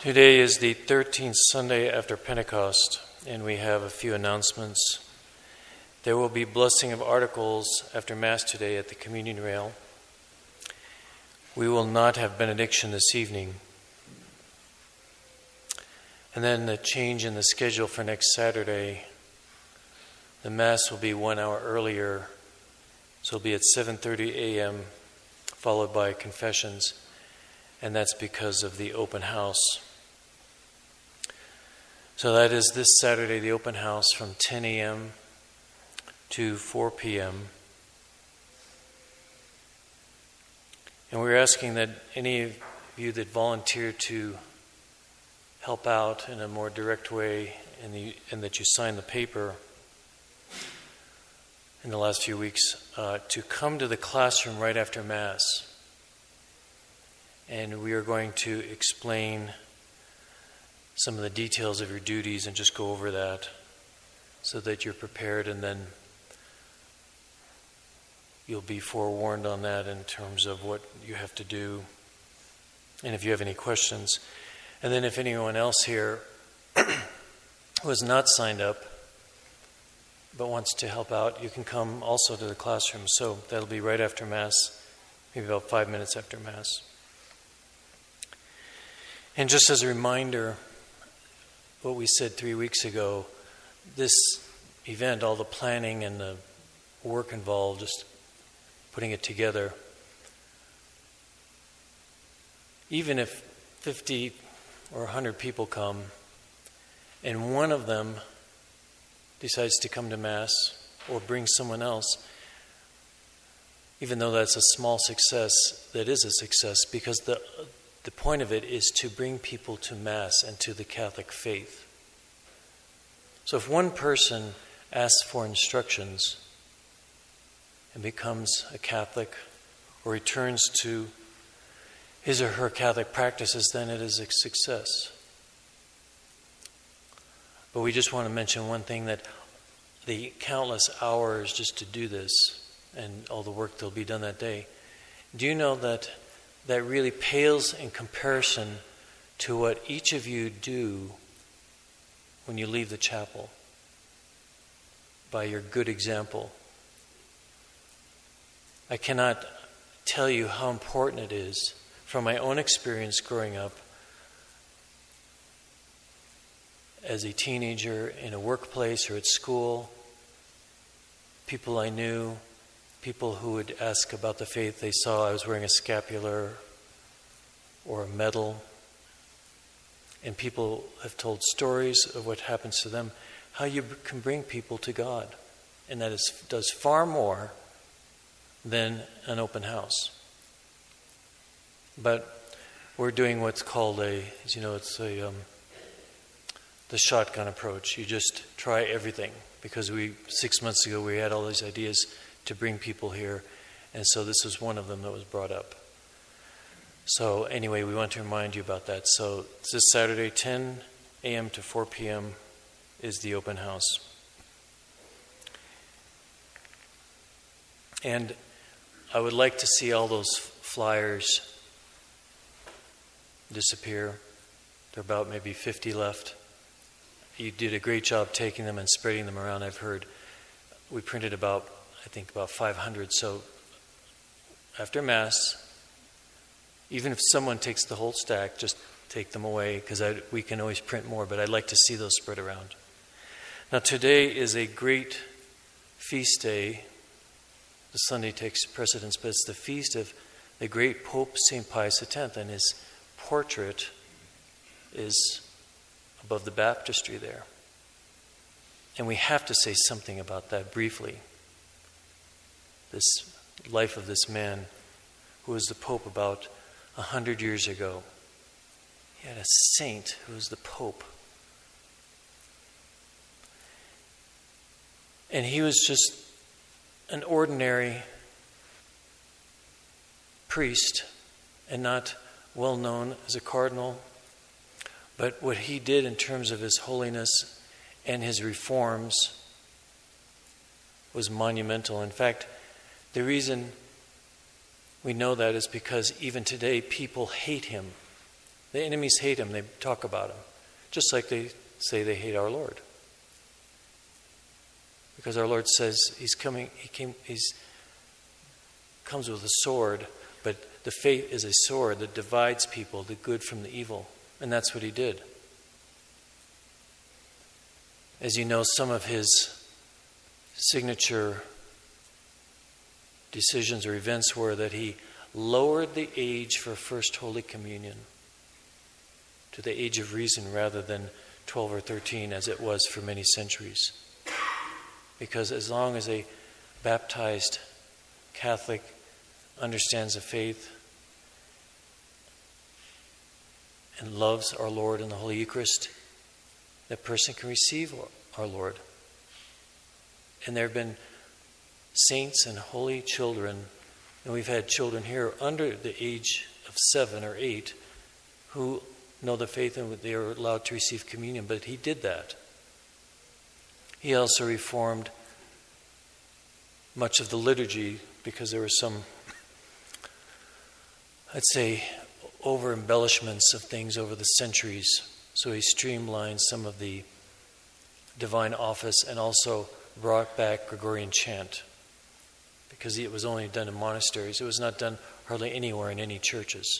Today is the 13th Sunday after Pentecost, and we have a few announcements. There will be blessing of articles after Mass today at the communion rail. We will not have benediction this evening. And then the change in the schedule for next Saturday. The Mass will be 1 hour earlier, so it'll be at 7:30 a.m., followed by confessions, and that's because of the open house. So that is this Saturday, the open house from 10 a.m. to 4 p.m. And we're asking that any of you that volunteer to help out in a more direct way and that you sign the paper in the last few weeks to come to the classroom right after Mass. And we are going to explain some of the details of your duties and just go over that so that you're prepared, and then you'll be forewarned on that in terms of what you have to do and if you have any questions. And then if anyone else here who has not signed up but wants to help out, you can come also to the classroom. So that'll be right after Mass, maybe about 5 minutes after Mass. And just as a reminder, what we said 3 weeks ago, this event, all the planning and the work involved, just putting it together, even if 50 or 100 people come and one of them decides to come to Mass or bring someone else, even though that's a small success, that is a success, because the point of it is to bring people to Mass and to the Catholic faith. So if one person asks for instructions and becomes a Catholic or returns to his or her Catholic practices, then it is a success. But we just want to mention one thing, that the countless hours just to do this and all the work that will be done that day, do you know that really pales in comparison to what each of you do when you leave the chapel by your good example? I cannot tell you how important it is from my own experience growing up as a teenager in a workplace or at school, people I knew, people who would ask about the faith. They saw I was wearing a scapular or a medal. And people have told stories of what happens to them, how you can bring people to God. And that does far more than an open house. But we're doing what's called the shotgun approach. You just try everything. Because 6 months ago we had all these ideas to bring people here, and so this was one of them that was brought up. So anyway, we want to remind you about that. So this Saturday, 10 a.m. to 4 p.m. is the open house. And I would like to see all those flyers disappear. There are about maybe 50 left. You did a great job taking them and spreading them around, I've heard. We printed about 500. So after Mass, even if someone takes the whole stack, just take them away, because we can always print more, but I'd like to see those spread around. Now today is a great feast day. The Sunday takes precedence, but it's the feast of the great Pope St. Pius X, and his portrait is above the baptistry there. And we have to say something about that briefly. This life of this man who was the Pope about 100 years ago. He had a saint who was the Pope. And he was just an ordinary priest and not well known as a cardinal. But what he did in terms of his holiness and his reforms was monumental. In fact, the reason we know that is because even today people hate him The enemies hate him. They talk about him. Just like they say they hate our Lord. Because our Lord says he's coming, comes with a sword, but the faith is a sword that divides people, the good from the evil. And that's what he did. As you know, some of his signature decisions or events were that he lowered the age for First Holy Communion to the age of reason rather than 12 or 13 as it was for many centuries. Because as long as a baptized Catholic understands the faith and loves our Lord in the Holy Eucharist, that person can receive our Lord. And there have been saints and holy children, and we've had children here under the age of 7 or 8 who know the faith and they are allowed to receive communion, but he did that. He also reformed much of the liturgy because there were some, I'd say, over-embellishments of things over the centuries. So he streamlined some of the divine office and also brought back Gregorian chant because it was only done in monasteries. It was not done hardly anywhere in any churches.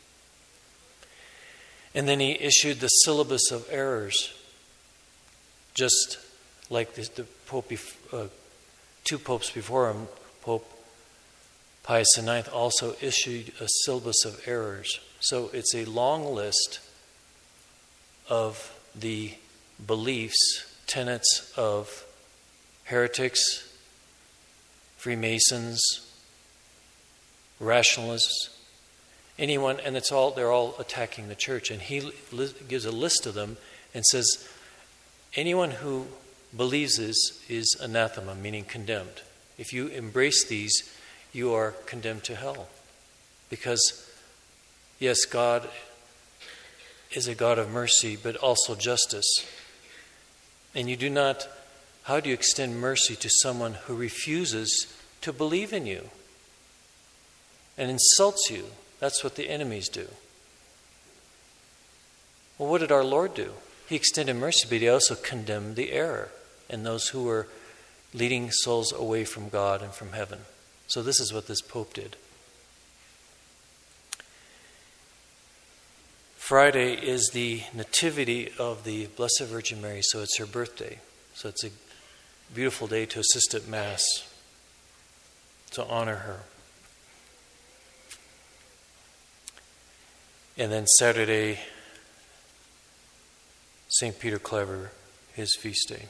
And then he issued the syllabus of errors, just like the Pope, two popes before him. Pope Pius IX also issued a syllabus of errors. So it's a long list of the beliefs, tenets of heretics, Freemasons, rationalists, anyone, and they're all attacking the church. And he gives a list of them and says, anyone who believes this is anathema, meaning condemned. If you embrace these, you are condemned to hell. Because, yes, God is a God of mercy, but also justice. And how do you extend mercy to someone who refuses to believe in you and insults you? That's what the enemies do. Well, what did our Lord do? He extended mercy, but he also condemned the error and those who were leading souls away from God and from heaven. So this is what this Pope did. Friday is the nativity of the Blessed Virgin Mary, so it's her birthday. So it's a beautiful day to assist at Mass, to honor her. And then Saturday, St. Peter Claver, his feast day.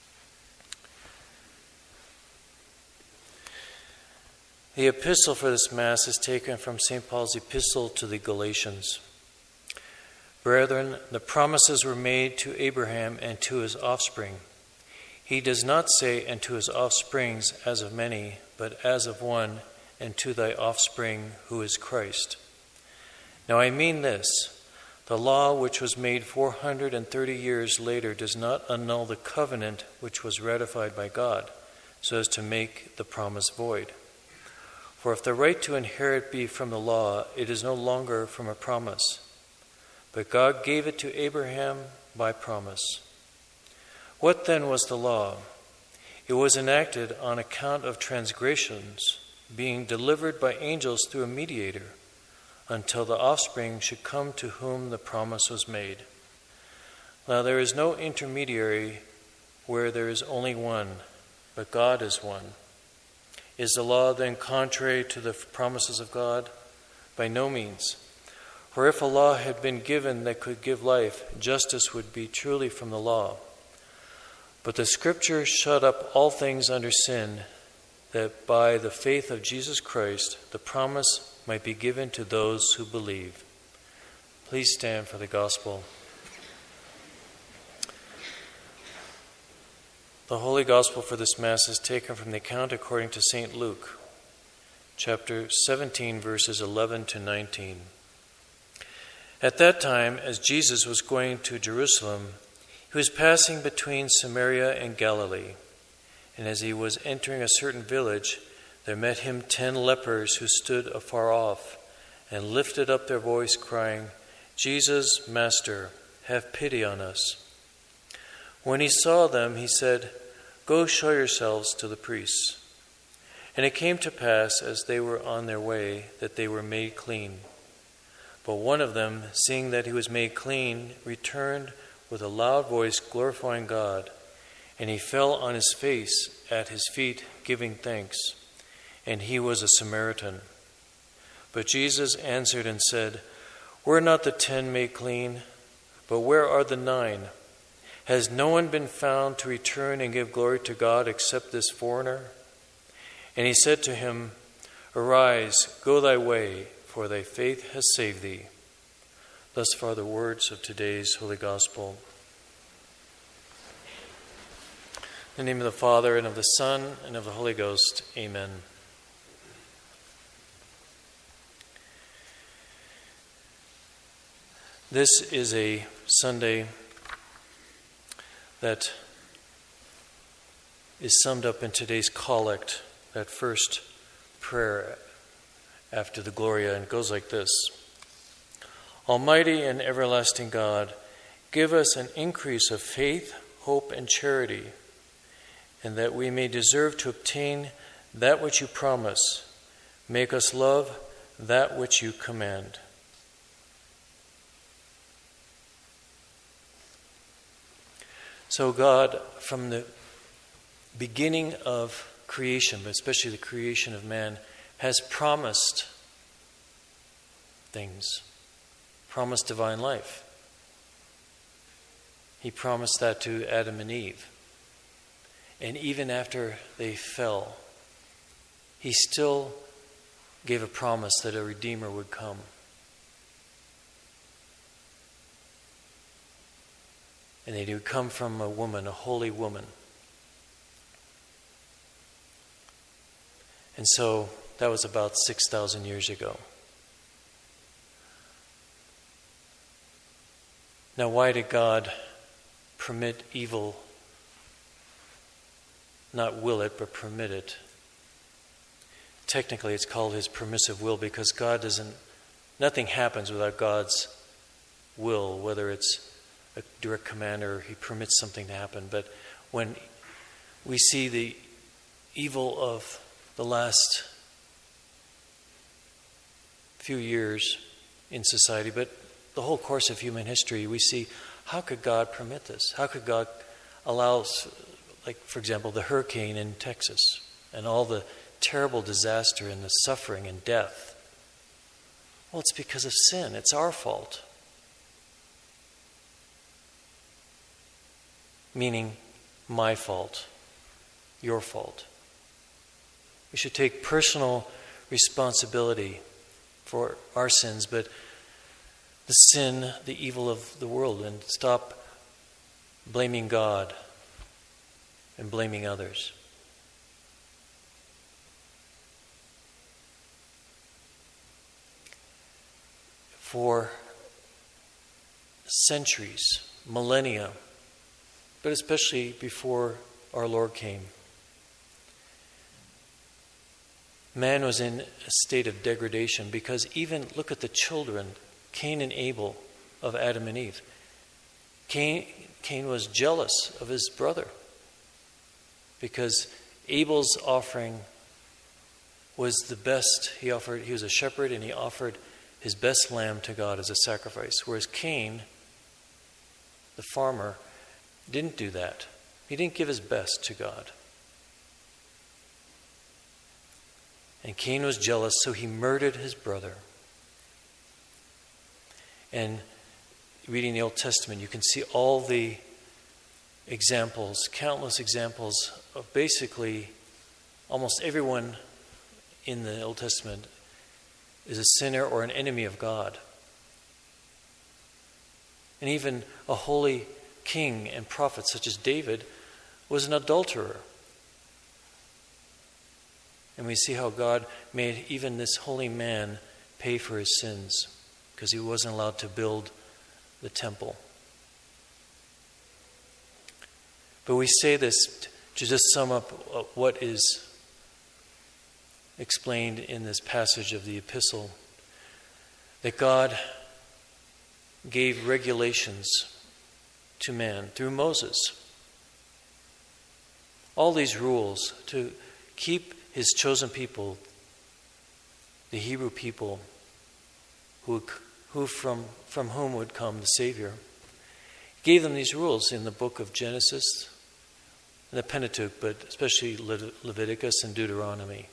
The epistle for this Mass is taken from St. Paul's epistle to the Galatians. Brethren, the promises were made to Abraham and to his offspring. He does not say, and to his offsprings as of many, but as of one, and to thy offspring, who is Christ. Now I mean this, the law which was made 430 years later does not annul the covenant which was ratified by God, so as to make the promise void. For if the right to inherit be from the law, it is no longer from a promise. But God gave it to Abraham by promise. What then was the law? It was enacted on account of transgressions, being delivered by angels through a mediator, until the offspring should come to whom the promise was made. Now there is no intermediary where there is only one, but God is one. Is the law then contrary to the promises of God? By no means. For if a law had been given that could give life, justice would be truly from the law. But the Scripture shut up all things under sin, that by the faith of Jesus Christ the promise might be given to those who believe. Please stand for the Gospel. The Holy Gospel for this Mass is taken from the account according to St. Luke, chapter 17, verses 11 to 19. At that time, as Jesus was going to Jerusalem, he was passing between Samaria and Galilee. And as he was entering a certain village, there met him 10 lepers who stood afar off and lifted up their voice, crying, "Jesus, Master, have pity on us." When he saw them, he said, "Go show yourselves to the priests." And it came to pass, as they were on their way, that they were made clean. But one of them, seeing that he was made clean, returned with a loud voice, glorifying God. And he fell on his face at his feet, giving thanks. And he was a Samaritan. But Jesus answered and said, "Were not the 10 made clean? But where are the 9? Has no one been found to return and give glory to God except this foreigner?" And he said to him, "Arise, go thy way, for thy faith has saved thee." Thus far the words of today's Holy Gospel. In the name of the Father, and of the Son, and of the Holy Ghost. Amen. This is a Sunday that is summed up in today's collect, that first prayer after the Gloria, and it goes like this. Almighty and everlasting God, give us an increase of faith, hope, and charity, and that we may deserve to obtain that which you promise. Make us love that which you command. So God, from the beginning of creation, but especially the creation of man, has promised things, promised divine life. He promised that to Adam and Eve. And even after they fell, he still gave a promise that a Redeemer would come. And that he would come from a woman, a holy woman. And so that was about 6,000 years ago. Now, why did God permit evil? Not will it, but permit it. Technically, it's called his permissive will, because nothing happens without God's will, whether it's a direct command or he permits something to happen. But when we see the evil of the last few years in society, but the whole course of human history, we see, how could God permit this? How could God allow, like, for example, the hurricane in Texas and all the terrible disaster and the suffering and death? Well, it's because of sin. It's our fault. Meaning, my fault, your fault. We should take personal responsibility for our sins, but the sin, the evil of the world, and stop blaming God and blaming others. For centuries, millennia, but especially before our Lord came, man was in a state of degradation, because even look at the children, Cain and Abel of Adam and Eve. Cain was jealous of his brother because Abel's offering was the best. He was a shepherd, and he offered his best lamb to God as a sacrifice. Whereas Cain, the farmer, didn't do that. He didn't give his best to God. And Cain was jealous, so he murdered his brother. And reading the Old Testament, you can see all the examples, countless examples of basically almost everyone in the Old Testament is a sinner or an enemy of God. And even a holy king and prophet such as David was an adulterer. And we see how God made even this holy man pay for his sins, because he wasn't allowed to build the temple. But we say this to just sum up what is explained in this passage of the epistle, that God gave regulations to man through Moses. All these rules to keep his chosen people, the Hebrew people, who from whom would come the Savior. He gave them these rules in the book of Genesis, and the Pentateuch, but especially Leviticus and Deuteronomy.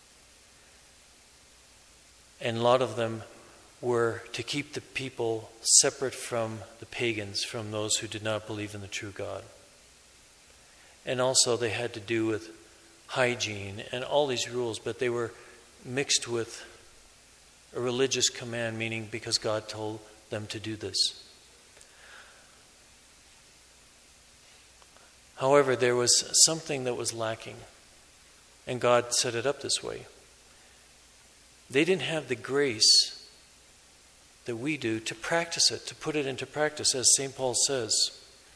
And a lot of them were to keep the people separate from the pagans, from those who did not believe in the true God. And also they had to do with hygiene and all these rules, but they were mixed with a religious command, meaning because God told them to do this. However, there was something that was lacking, and God set it up this way. They didn't have the grace that we do to practice it, to put it into practice, as St. Paul says.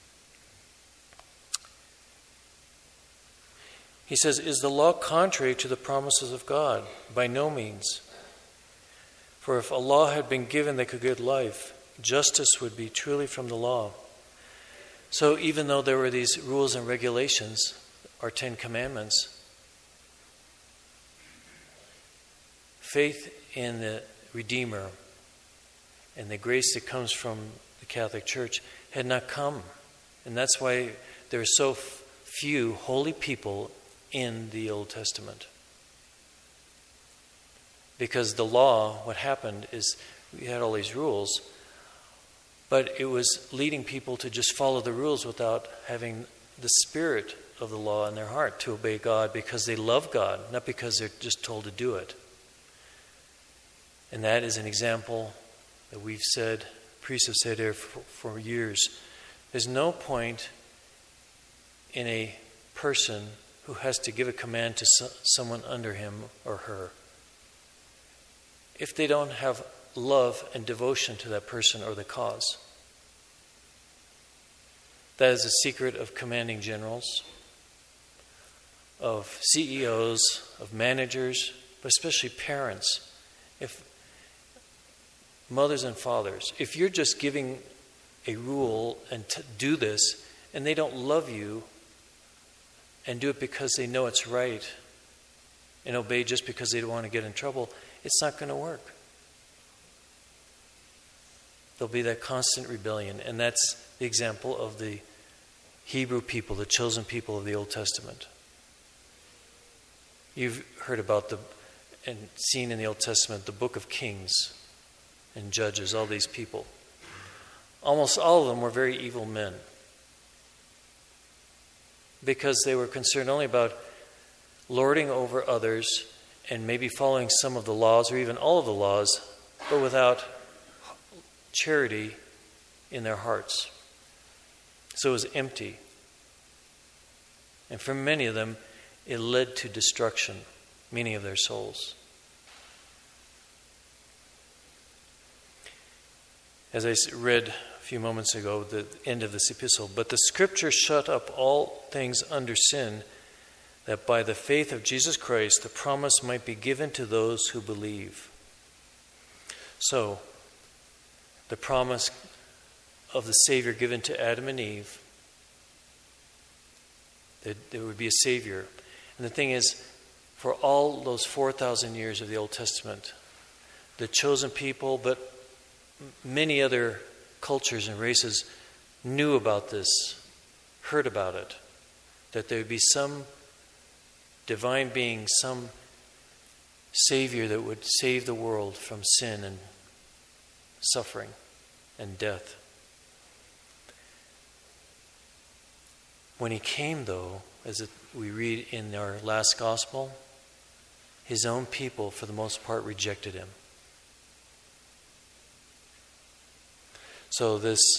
He says, "Is the law contrary to the promises of God? By no means. For if a law had been given that could give life, justice would be truly from the law." So even though there were these rules and regulations, our 10 Commandments, faith in the Redeemer and the grace that comes from the Catholic Church had not come. And that's why there are so few holy people in the Old Testament. Because the law, what happened is we had all these rules, but it was leading people to just follow the rules without having the spirit of the law in their heart to obey God because they love God, not because they're just told to do it. And that is an example that we've said, priests have said here for years. There's no point in a person who has to give a command to someone under him or her if they don't have love and devotion to that person or the cause. That is the secret of commanding generals, of CEOs, of managers, but especially parents. If mothers and fathers, if you're just giving a rule and do this, and they don't love you and do it because they know it's right and obey just because they don't want to get in trouble, it's not going to work. There'll be that constant rebellion, and that's the example of the Hebrew people, the chosen people of the Old Testament. You've heard about and seen in the Old Testament the book of Kings and Judges, all these people. Almost all of them were very evil men because they were concerned only about lording over others and maybe following some of the laws or even all of the laws, but without charity in their hearts. So it was empty. And for many of them, it led to destruction, meaning of their souls. As I read a few moments ago, the end of this epistle, "But the Scripture shut up all things under sin, that by the faith of Jesus Christ the promise might be given to those who believe." So, the promise of the Savior given to Adam and Eve, that there would be a Savior. And the thing is, for all those 4,000 years of the Old Testament, the chosen people, but many other cultures and races knew about this, heard about it, that there would be some divine being, some Savior that would save the world from sin and suffering and death. When he came, though, as we read in our last gospel, his own people, for the most part, rejected him. So this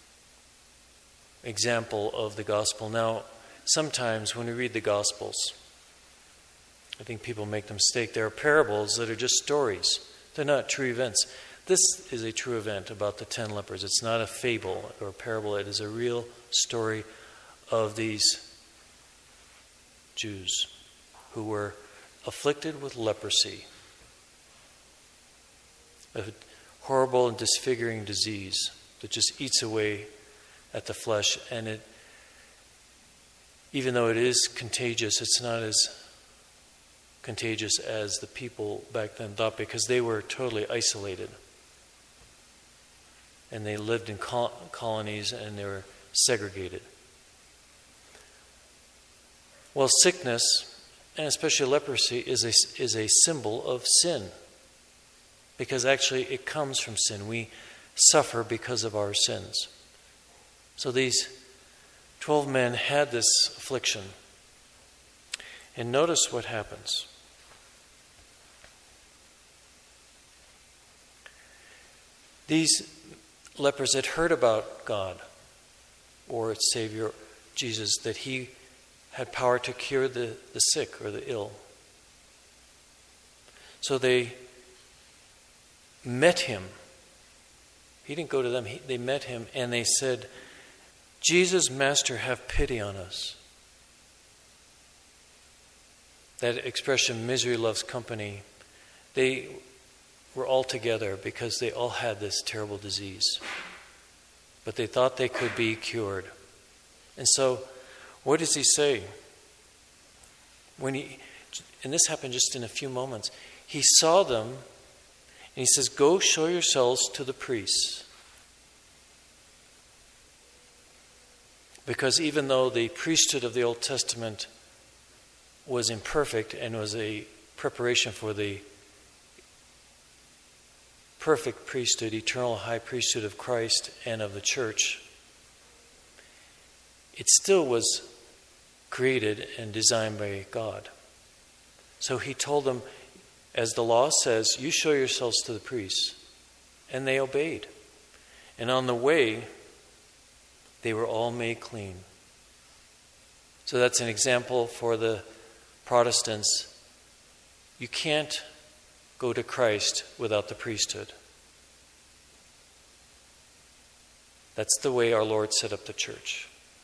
example of the gospel. Now, sometimes when we read the gospels, I think people make the mistake. There are parables that are just stories. They're not true events. This is a true event about the 10 lepers. It's not a fable or a parable. It is a real story of these Jews who were afflicted with leprosy, a horrible and disfiguring disease. that just eats away at the flesh. And even though it is contagious, it's not as contagious as the people back then thought, because they were totally isolated. And they lived in colonies, and they were segregated. Well, sickness, and especially leprosy, is a symbol of sin. Because actually it comes from sin. We suffer because of our sins. So these 12 men had this affliction. And notice what happens. These lepers had heard about God, or its Savior, Jesus, that He had power to cure the sick or the ill. So they met Him. He didn't go to them. They met Him, and they said, "Jesus, Master, have pity on us." That expression, misery loves company, they were all together because they all had this terrible disease. But they thought they could be cured. And so, what does He say? And this happened just in a few moments. He saw them, and He says, "Go show yourselves to the priests." Because even though the priesthood of the Old Testament was imperfect and was a preparation for the perfect priesthood, eternal high priesthood of Christ and of the church, it still was created and designed by God. So He told them, as the law says, "You show yourselves to the priests." And they obeyed. And on the way, they were all made clean. So that's an example for the Protestants. You can't go to Christ without the priesthood. That's the way our Lord set up the church.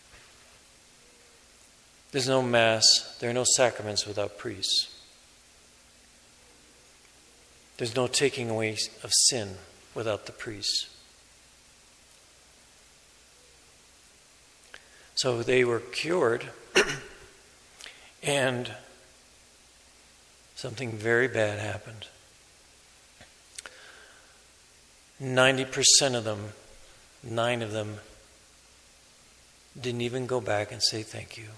There's no Mass, there are no sacraments without priests. There's no taking away of sin without the priests. So they were cured, and something very bad happened. 90% of them, 9 of them, didn't even go back and say thank you.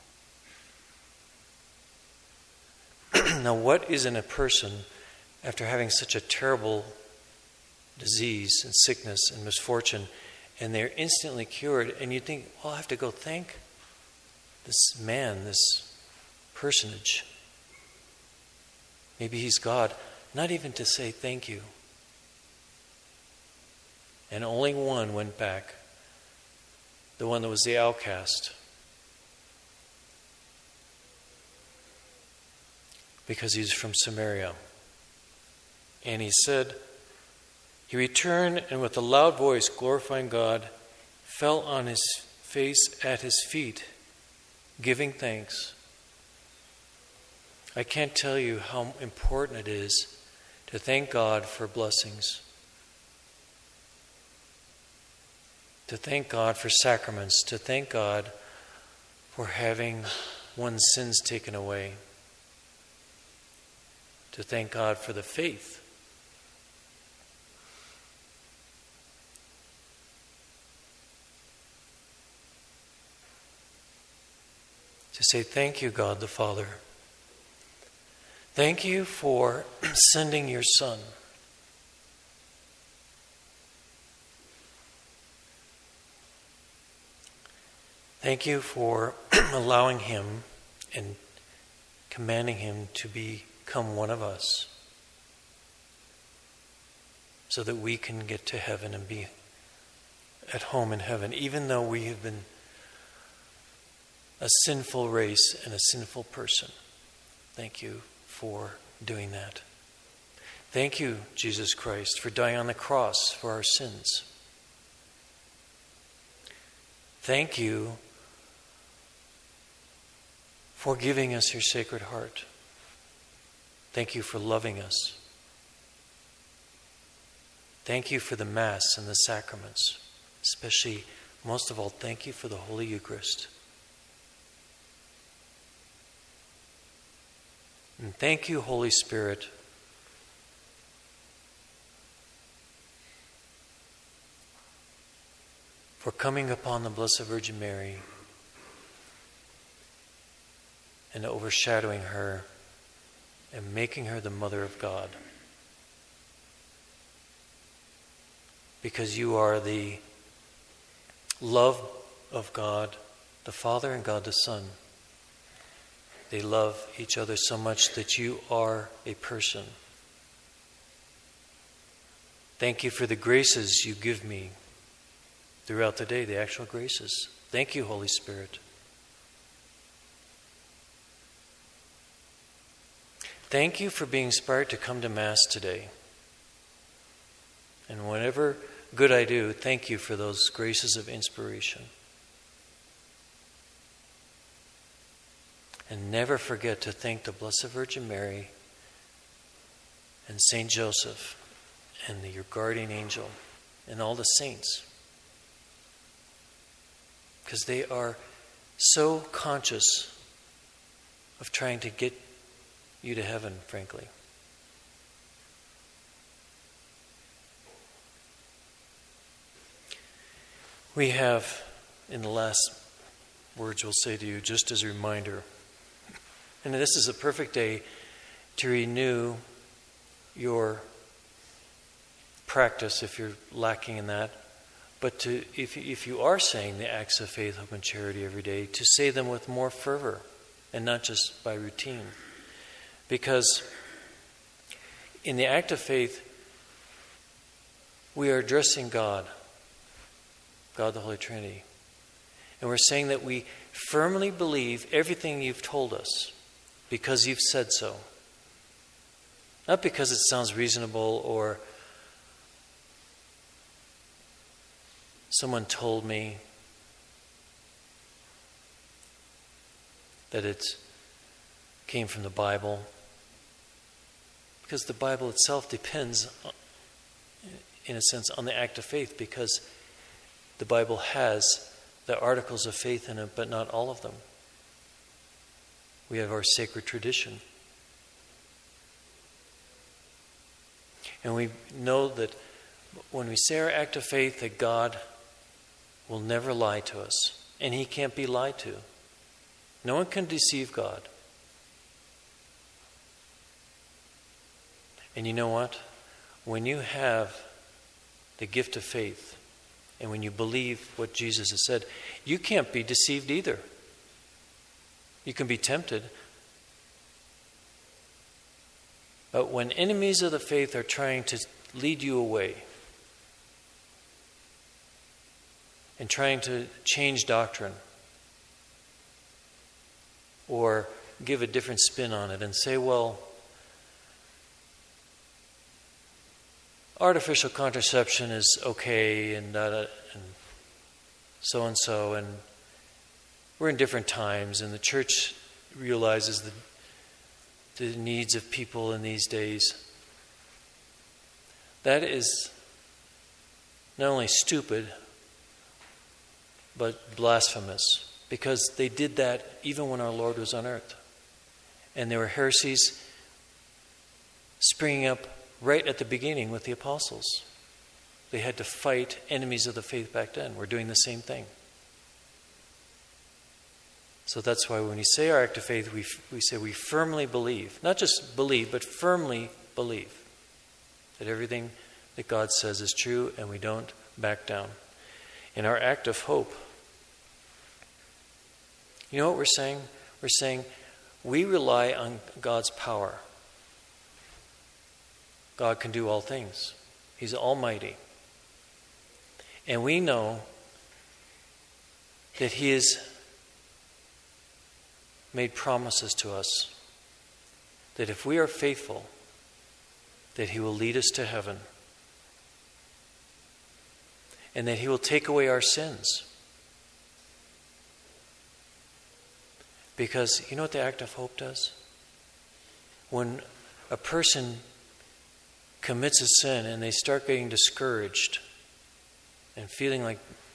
Now, what is in a person after having such a terrible disease and sickness and misfortune, and they're instantly cured, and you think, well, I have to go thank this man, this personage. Maybe he's God. Not even to say thank you. And only one went back. The one that was the outcast. Because he's from Samaria. And he said, he returned and with a loud voice, glorifying God, fell on his face at His feet, giving thanks. I can't tell you how important it is to thank God for blessings. To thank God for sacraments. To thank God for having one's sins taken away. To thank God for the faith. To say thank you, God the Father. Thank you for sending your Son. Thank you for allowing Him and commanding Him to become one of us so that we can get to heaven and be at home in heaven, even though we have been a sinful race and a sinful person. Thank you for doing that. Thank you, Jesus Christ, for dying on the cross for our sins. Thank you for giving us your Sacred Heart. Thank you for loving us. Thank you for the Mass and the sacraments, especially, most of all, thank you for the Holy Eucharist. And thank you, Holy Spirit, for coming upon the Blessed Virgin Mary and overshadowing her and making her the Mother of God. Because you are the love of God the Father and God the Son. They love each other so much that you are a person. Thank you for the graces you give me throughout the day, the actual graces. Thank you, Holy Spirit. Thank you for being inspired to come to Mass today. And whatever good I do, thank you for those graces of inspiration. And never forget to thank the Blessed Virgin Mary and Saint Joseph and your guardian angel and all the saints. Because they are so conscious of trying to get you to heaven, frankly. We have, in the last words we'll say to you, just as a reminder, and this is a perfect day to renew your practice if you're lacking in that, but to, if you are saying the acts of faith, hope, and charity every day, to say them with more fervor and not just by routine. Because in the act of faith, we are addressing God the Holy Trinity. And we're saying that we firmly believe everything you've told us because you've said so. Not because it sounds reasonable or someone told me that it came from the Bible. Because the Bible itself depends, in a sense, on the act of faith, because the Bible has the articles of faith in it, but not all of them. We have our sacred tradition. And we know that when we say our act of faith, that God will never lie to us. And He can't be lied to. No one can deceive God. And you know what? When you have the gift of faith, and when you believe what Jesus has said, you can't be deceived either. You can be tempted. But when enemies of the faith are trying to lead you away and trying to change doctrine or give a different spin on it and say, well, artificial contraception is okay and so, and we're in different times, and the church realizes the needs of people in these days. That is not only stupid, but blasphemous, because they did that even when our Lord was on earth. And there were heresies springing up right at the beginning with the apostles. They had to fight enemies of the faith back then. We're doing the same thing. So that's why when we say our act of faith, we say we firmly believe. Not just believe, but firmly believe that everything that God says is true, and we don't back down. In our act of hope, you know what we're saying? We're saying we rely on God's power. God can do all things. He's almighty. And we know that He has made promises to us that if we are faithful, that He will lead us to heaven. And that He will take away our sins. Because you know what the act of hope does? When a person commits a sin and they start getting discouraged and feeling like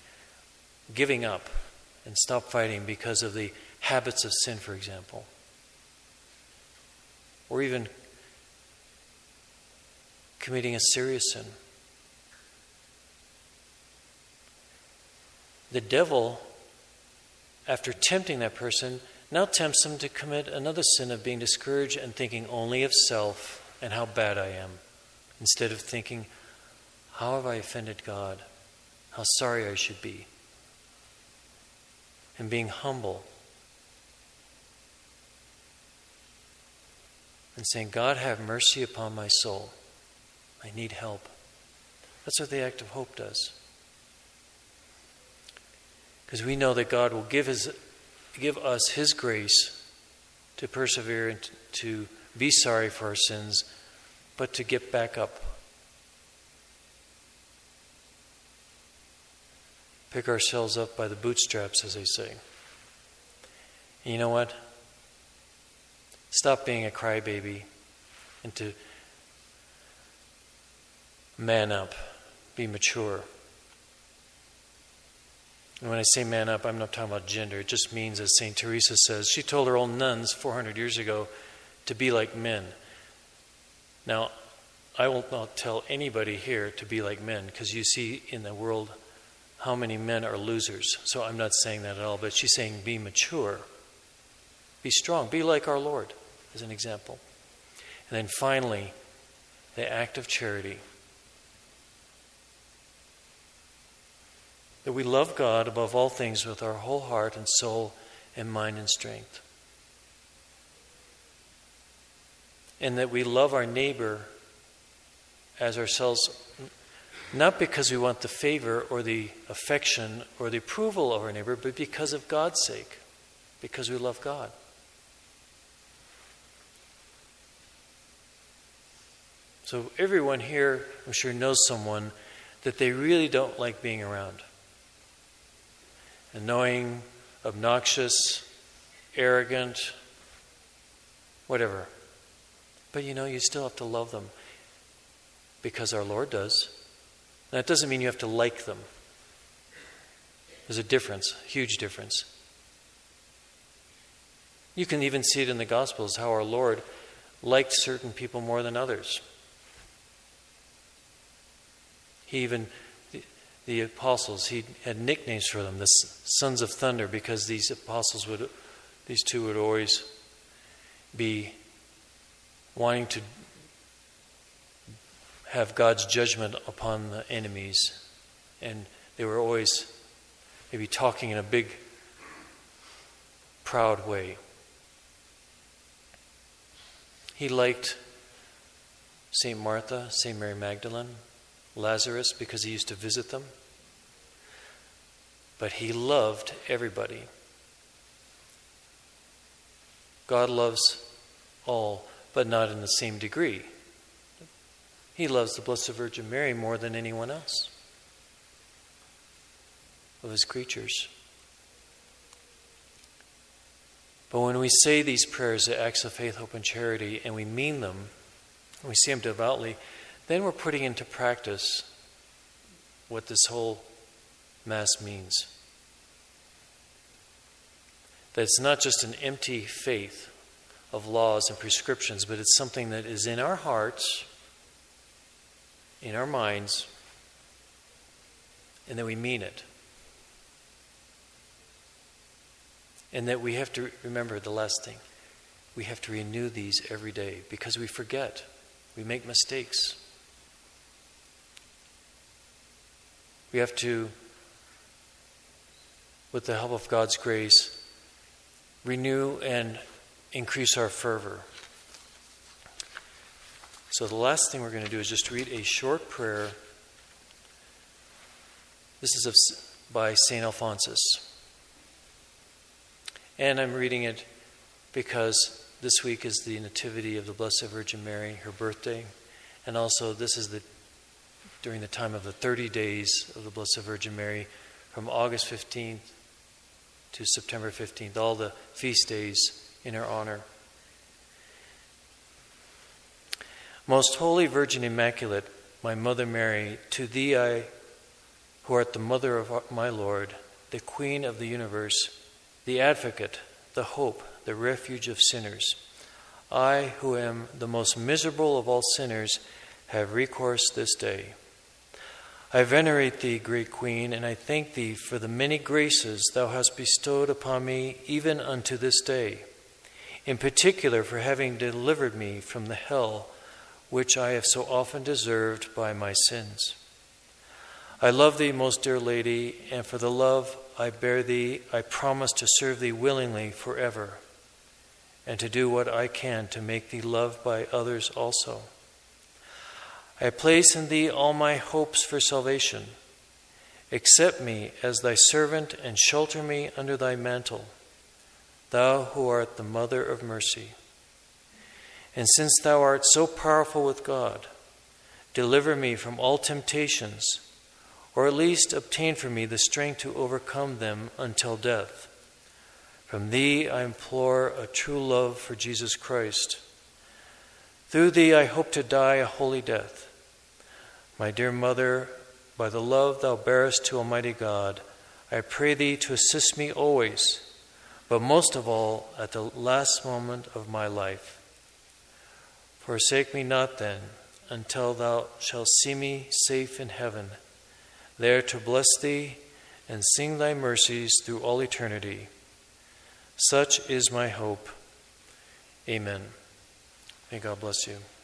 giving up and stop fighting because of the habits of sin, for example. Or even committing a serious sin. The devil, after tempting that person, now tempts them to commit another sin of being discouraged and thinking only of self and how bad I am, instead of thinking, how have I offended God? How sorry I should be. And being humble. And saying, God, have mercy upon my soul. I need help. That's what the act of hope does. Because we know that God will give us His grace to persevere and to be sorry for our sins, but to get back up. Pick ourselves up by the bootstraps, as they say. And you know what? Stop being a crybaby and to man up, be mature. And when I say man up, I'm not talking about gender. It just means, as St. Teresa says, she told her own nuns 400 years ago to be like men. Now, I will not tell anybody here to be like men, because you see in the world how many men are losers. So I'm not saying that at all, but she's saying be mature. Be strong. Be like our Lord, as an example. And then finally, the act of charity. That we love God above all things with our whole heart and soul and mind and strength. And that we love our neighbor as ourselves, not because we want the favor or the affection or the approval of our neighbor, but because of God's sake, because we love God. So everyone here, I'm sure, knows someone that they really don't like being around. Annoying, obnoxious, arrogant, whatever. But you still have to love them because our Lord does. Now, it doesn't mean you have to like them. There's a difference, a huge difference. You can even see it in the Gospels, how our Lord liked certain people more than others. He even, the apostles, he had nicknames for them, the sons of thunder, because these two would always be wanting to have God's judgment upon the enemies. And they were always maybe talking in a big, proud way. He liked St. Martha, St. Mary Magdalene, Lazarus, because he used to visit them. But he loved everybody. God loves all, but not in the same degree. He loves the Blessed Virgin Mary more than anyone else of his creatures. But when we say these prayers, the acts of faith, hope, and charity, and we mean them, and we say them devoutly, then we're putting into practice what this whole Mass means. That it's not just an empty faith of laws and prescriptions, but it's something that is in our hearts, in our minds, and that we mean it. And that we have to remember the last thing. We have to renew these every day because we forget. We make mistakes. We have to, with the help of God's grace, renew and increase our fervor. So the last thing we're going to do is just read a short prayer. This is by St. Alphonsus. And I'm reading it because this week is the Nativity of the Blessed Virgin Mary, her birthday. And also this is during the time of the 30 days of the Blessed Virgin Mary, from August 15th to September 15th, all the feast days in her honor. Most Holy Virgin Immaculate, my Mother Mary, to thee I, who art the Mother of my Lord, the Queen of the universe, the advocate, the hope, the refuge of sinners, I, who am the most miserable of all sinners, have recourse this day. I venerate thee, great Queen, and I thank thee for the many graces thou hast bestowed upon me even unto this day, in particular for having delivered me from the hell which I have so often deserved by my sins. I love thee, most dear Lady, and for the love I bear thee, I promise to serve thee willingly forever, and to do what I can to make thee loved by others also. I place in thee all my hopes for salvation. Accept me as thy servant and shelter me under thy mantle, thou who art the Mother of mercy. And since thou art so powerful with God, deliver me from all temptations, or at least obtain for me the strength to overcome them until death. From thee I implore a true love for Jesus Christ. Through thee I hope to die a holy death. My dear Mother, by the love thou bearest to Almighty God, I pray thee to assist me always, but most of all at the last moment of my life. Forsake me not then, until thou shalt see me safe in heaven, there to bless thee and sing thy mercies through all eternity. Such is my hope. Amen. May God bless you.